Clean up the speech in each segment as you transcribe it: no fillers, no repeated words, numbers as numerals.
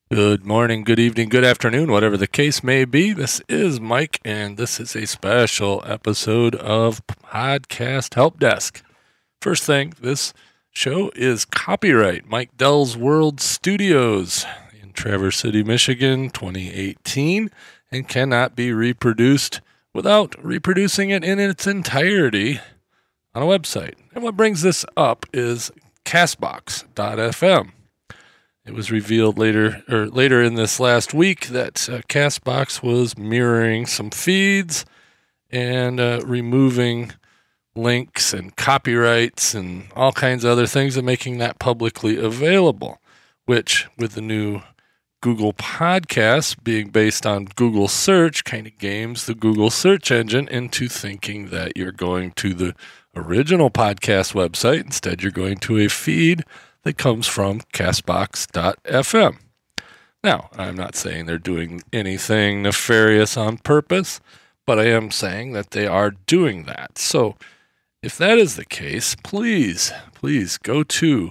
Good morning, good evening, good afternoon, whatever the case may be. This is Mike, and this is a special episode of Podcast Help Desk. First thing, this show is copyright Mike Dell's World Studios in Traverse City, Michigan, 2018, and cannot be reproduced without reproducing it in its entirety on a website. And what brings this up is Castbox.fm. It was revealed later in this last week that Castbox was mirroring some feeds and removing links and copyrights and all kinds of other things and making that publicly available, which with the new Google Podcasts being based on Google search kind of games the Google search engine into thinking that you're going to the original podcast website. Instead, you're going to a feed that comes from Castbox.fm. Now, I'm not saying they're doing anything nefarious on purpose, but I am saying that they are doing that. So, if that is the case, please go to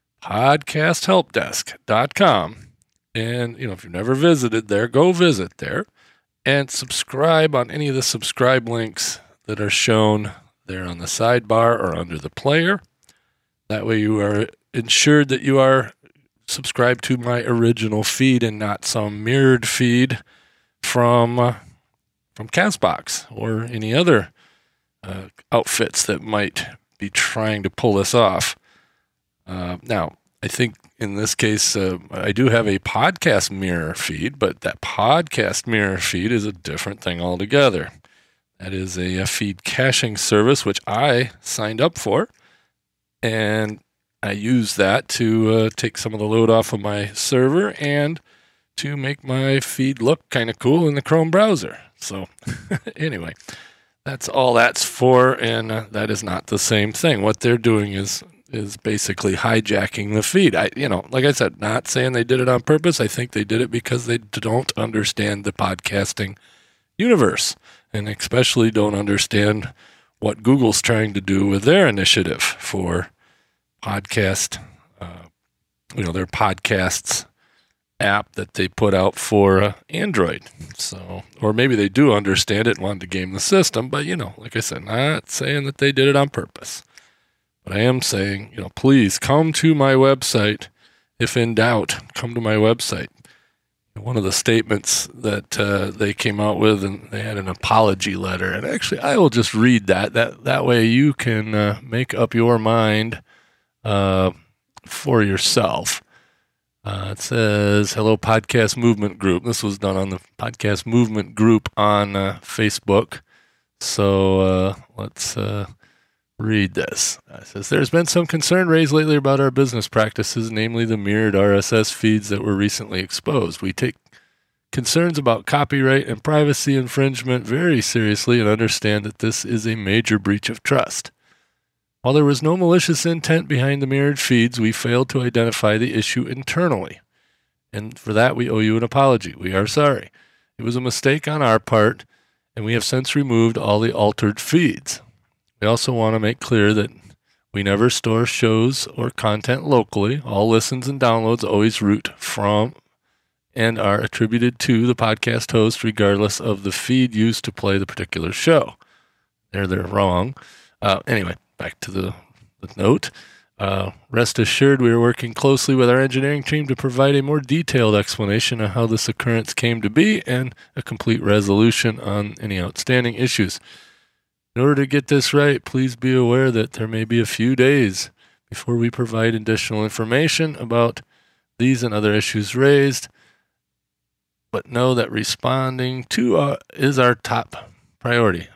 podcasthelpdesk.com. And, if you've never visited there, go visit there and subscribe on any of the subscribe links that are shown there on the sidebar or under the player. That way you are ensured that you are subscribed to my original feed and not some mirrored feed from Castbox or any other outfits that might be trying to pull this off. Now, I think in this case, I do have a podcast mirror feed, but that podcast mirror feed is a different thing altogether. That is a feed caching service, which I signed up for, and I use that to take some of the load off of my server and to make my feed look kind of cool in the Chrome browser. So anyway, that's all that's for, and that is not the same thing. What they're doing is basically hijacking the feed. Like I said, not saying they did it on purpose. I think they did it because they don't understand the podcasting universe, and especially don't understand what Google's trying to do with their initiative for podcast, their podcasts app that they put out for Android. So, or maybe they do understand it and wanted to game the system, but like I said, not saying that they did it on purpose. But I am saying, please come to my website. If in doubt, come to my website. One of the statements that they came out with, and they had an apology letter. And actually, I will just read that. That way you can make up your mind for yourself. It says, "Hello, Podcast Movement Group." This was done on the Podcast Movement Group on Facebook. So let's read this. It says, "There's been some concern raised lately about our business practices, namely the mirrored RSS feeds that were recently exposed. We take concerns about copyright and privacy infringement very seriously and understand that this is a major breach of trust. While there was no malicious intent behind the mirrored feeds, we failed to identify the issue internally. And for that, we owe you an apology. We are sorry. It was a mistake on our part, and we have since removed all the altered feeds. We also want to make clear that we never store shows or content locally. All listens and downloads always root from and are attributed to the podcast host regardless of the feed used to play the particular show." They're wrong. Anyway, back to the note. "Rest assured, we are working closely with our engineering team to provide a more detailed explanation of how this occurrence came to be and a complete resolution on any outstanding issues. In order to get this right, please be aware that there may be a few days before we provide additional information about these and other issues raised, but know that responding to is our top priority.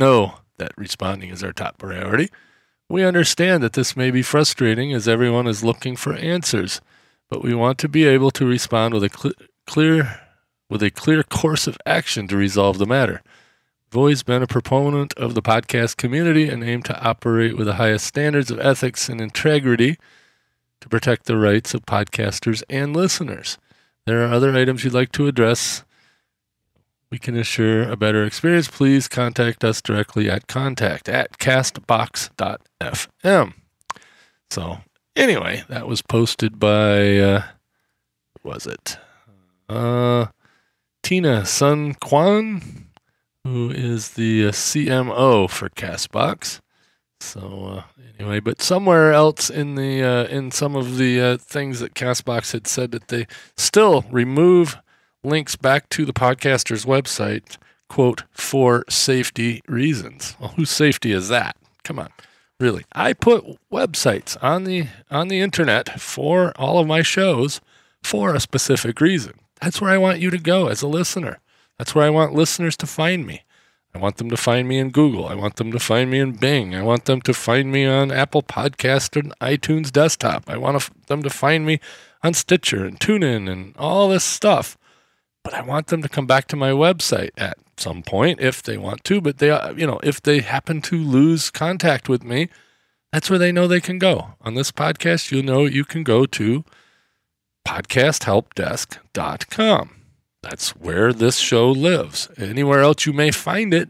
We understand that this may be frustrating as everyone is looking for answers, but we want to be able to respond with a clear course of action to resolve the matter. I've always been a proponent of the podcast community and aim to operate with the highest standards of ethics and integrity to protect the rights of podcasters and listeners. There are other items you'd like to address. We can assure a better experience. Please contact us directly at contact@castbox.fm. So anyway, that was posted by, what was it? Tina Sun Quan, who is the CMO for Castbox. So anyway, but somewhere else in the in some of the things that Castbox had said that they still remove links back to the podcaster's website, quote, for safety reasons. Well, whose safety is that? Come on. Really. I put websites on the internet for all of my shows for a specific reason. That's where I want you to go as a listener. That's where I want listeners to find me. I want them to find me in Google. I want them to find me in Bing. I want them to find me on Apple Podcast and iTunes desktop. I want them to find me on Stitcher and TuneIn and all this stuff. But I want them to come back to my website at some point if they want to. But they, if they happen to lose contact with me, that's where they know they can go. On this podcast, you can go to podcasthelpdesk.com. That's where this show lives. Anywhere else you may find it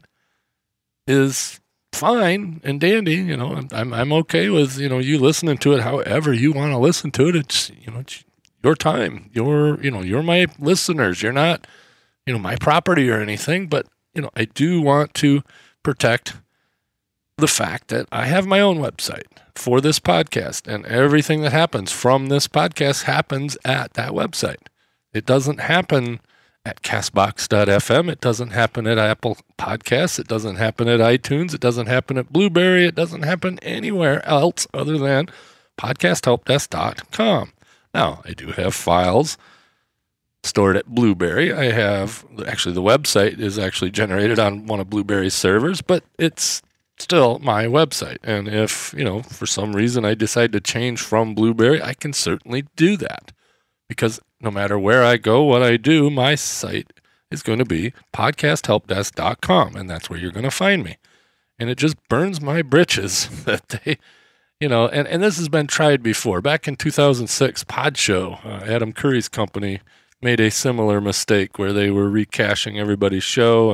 is fine and dandy. I'm okay with, you listening to it however you want to listen to it. It's, it's your time. You're my listeners. You're not, my property or anything, but, I do want to protect the fact that I have my own website for this podcast, and everything that happens from this podcast happens at that website. It doesn't happen at castbox.fm. It doesn't happen at Apple Podcasts. It doesn't happen at iTunes. It doesn't happen at Blueberry. It doesn't happen anywhere else other than podcasthelpdesk.com. Now, I do have files stored at Blueberry. I have, actually, the website is actually generated on one of Blueberry's servers, but it's still my website. And if, for some reason I decide to change from Blueberry, I can certainly do that. Because no matter where I go, what I do, my site is going to be podcasthelpdesk.com, and that's where you're going to find me. And it just burns my britches that they, and this has been tried before. Back in 2006, Podshow, Adam Curry's company, made a similar mistake where they were recaching everybody's show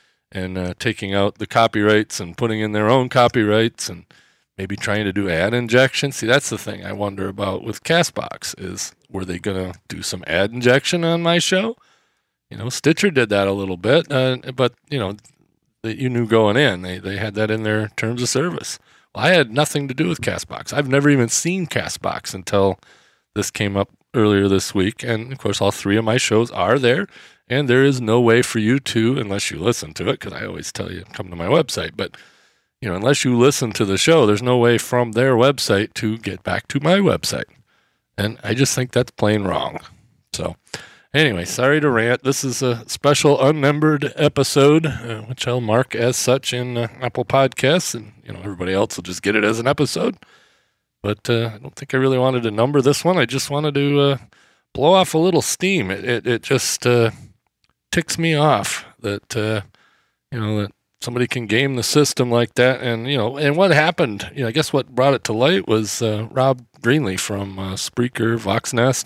and taking out the copyrights and putting in their own copyrights and maybe trying to do ad injection. See, that's the thing I wonder about with Castbox is, were they going to do some ad injection on my show? Stitcher did that a little bit, but, you knew going in. They had that in their terms of service. Well, I had nothing to do with Castbox. I've never even seen Castbox until this came up earlier this week. And, of course, all three of my shows are there. And there is no way for you to, unless you listen to it, because I always tell you, come to my website. But, unless you listen to the show, there's no way from their website to get back to my website. And I just think that's plain wrong. So, anyway, sorry to rant. This is a special unnumbered episode, which I'll mark as such in Apple Podcasts. And, everybody else will just get it as an episode. But I don't think I really wanted to number this one. I just wanted to blow off a little steam. It just ticks me off that, that somebody can game the system like that. And, and what happened, I guess what brought it to light was Rob Greenlee from Spreaker, Voxnest.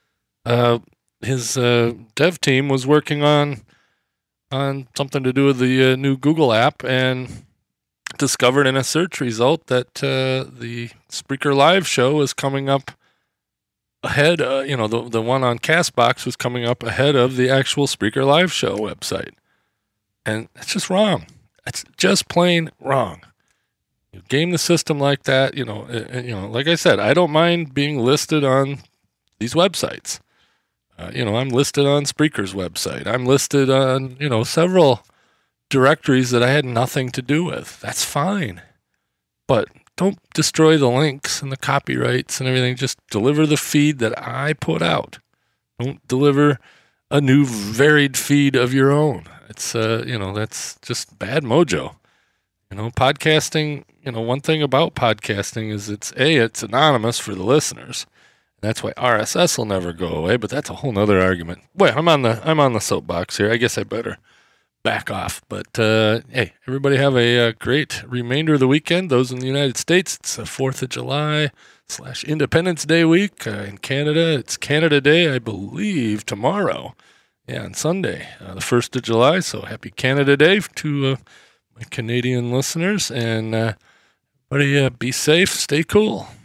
His dev team was working on something to do with the new Google app and discovered in a search result that the Spreaker Live show was coming up ahead. The one on Castbox was coming up ahead of the actual Spreaker Live show website. And it's just wrong. It's just plain wrong. You game the system like that, like I said, I don't mind being listed on these websites. I'm listed on Spreaker's website. I'm listed on, several directories that I had nothing to do with. That's fine. But don't destroy the links and the copyrights and everything. Just deliver the feed that I put out. Don't deliver a new varied feed of your own. It's, that's just bad mojo. Podcasting, one thing about podcasting is it's anonymous for the listeners. That's why RSS will never go away, but that's a whole nother argument. Boy, I'm on the soapbox here. I guess I better back off. But hey, everybody have a great remainder of the weekend. Those in the United States, it's the 4th of July / Independence Day week. In Canada, it's Canada Day, I believe, tomorrow. Yeah, on Sunday, the 1st of July. So happy Canada Day to my Canadian listeners. And everybody be safe, stay cool.